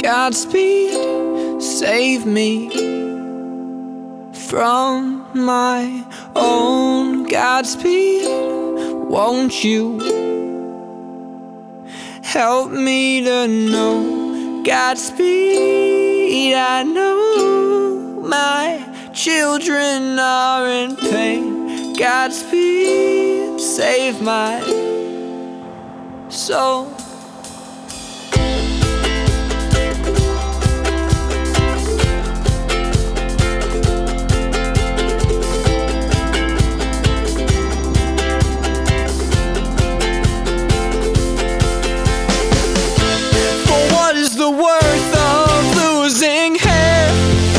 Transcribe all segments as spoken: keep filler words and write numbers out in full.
Godspeed, save me from my own. Godspeed, won't you help me to know? Godspeed, I know my children are in pain. Godspeed, save my soul. The worth of losing hair.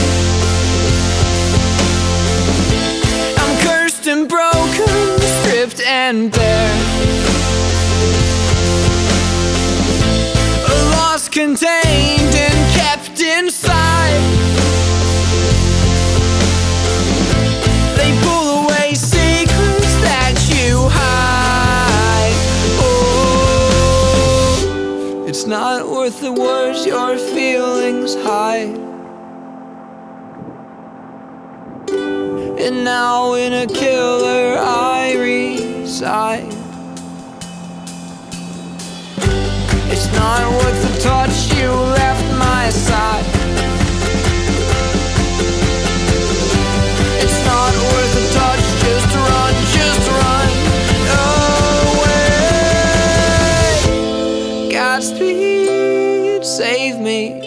I'm cursed and broken, stripped and bare. A loss contained and kept inside. They pull away secrets that you hide. Oh, it's not worth the words your feelings hide. And now in a killer I reside. It's not worth the touch you left my side. It's not worth the touch, just run, just run away. Godspeed, save me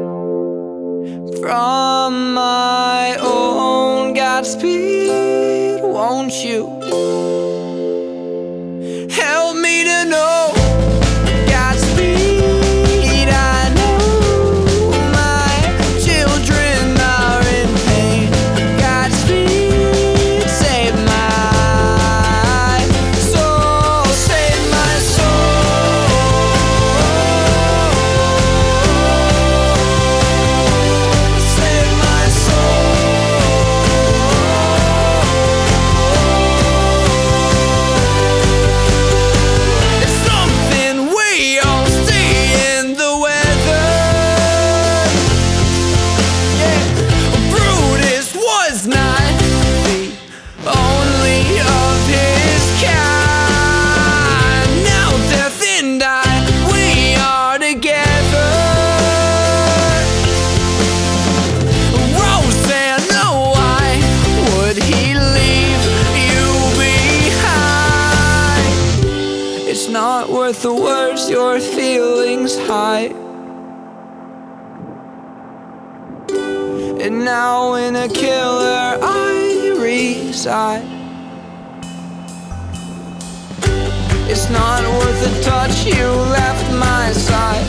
from my own. Godspeed, won't you help me to know? Godspeed, I know my children are in pain. Godspeed, save my soul, save my soul. Save my not worth the words your feelings hide. And now in a killer I reside. It's not worth the touch you left my side.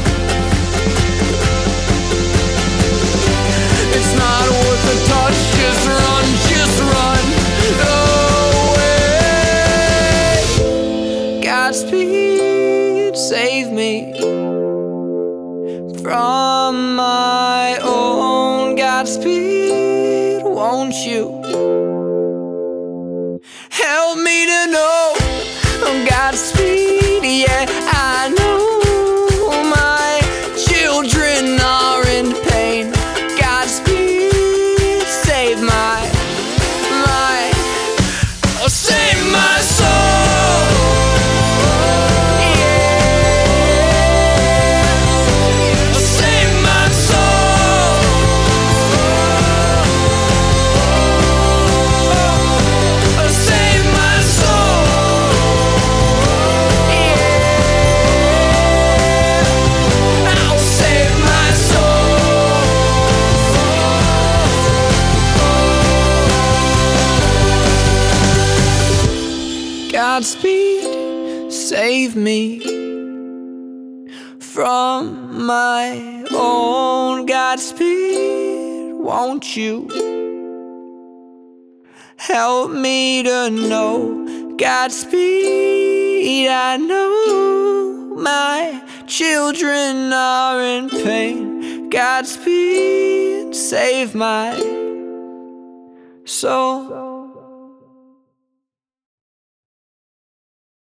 It's not worth the touch, just run, just run away. Godspeed, save me from my own. Godspeed, won't you help me to know? Godspeed, yeah, I know my children are in pain. Godspeed, save my, my, oh, save my soul. Godspeed, save me from my own. Godspeed, won't you help me to know? Godspeed, I know my children are in pain. Godspeed, save my soul.